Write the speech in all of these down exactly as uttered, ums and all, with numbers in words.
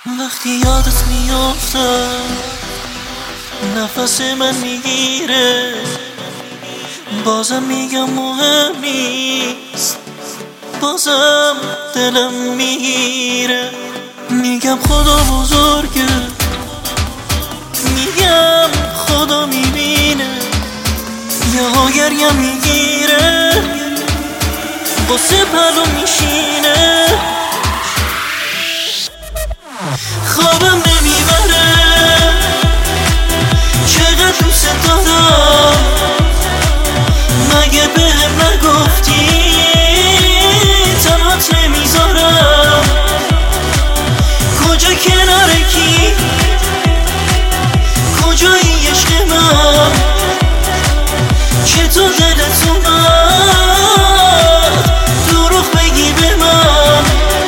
وقتی یادت میافتم نفس من میگیره، بازم میگم مهم نیست، بازم دلم میگیره. میگم خدا بزرگه، میگم خدا میبینه، یه ها گریه میگیره، واسه پلو میشینه. خوابم نمیبره، چقدر دوست دارم، مگه بهم نگفتی تنهات نمیذارم؟ کجا کنار کی، کجایی عشق من، چطور دلت اومد دروغ بگی به من؟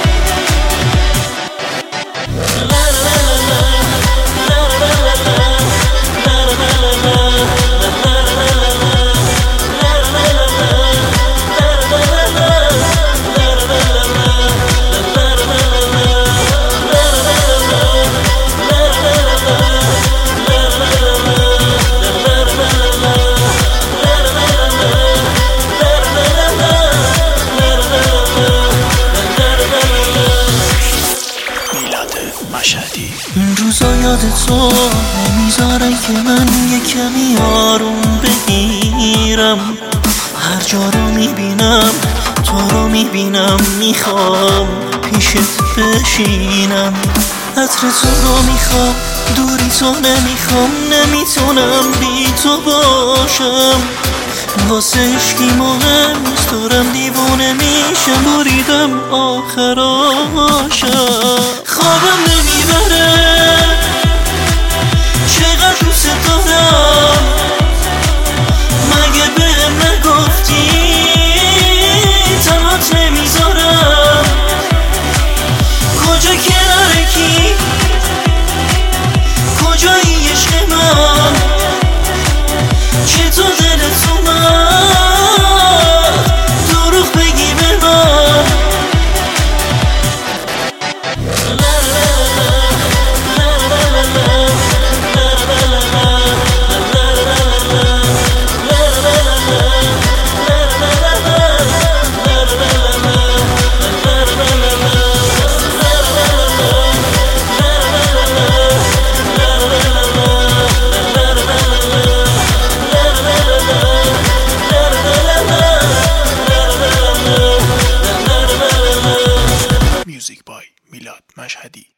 این روزا یاد تو نمیذارن که من یه کمی آروم بگیرم. هر جا رو میبینم تو رو میبینم، میخوام پیشت بشینم. عطر تو رو میخوام، دوری تو نمیخوام، نمیتونم بی تو باشم. واسه عشقی مهم نیست، دارم دیوونه میشم، بریدم آخراشم. خوابم نمیبره، چقدر دوست دارم، مگه بهم نگفتی تنهات نمیذارم؟ کجا کنار کی، کجایی عشق من، چطور دلت اومد دروغ بگی به من؟ Music by Milad Mashhadi.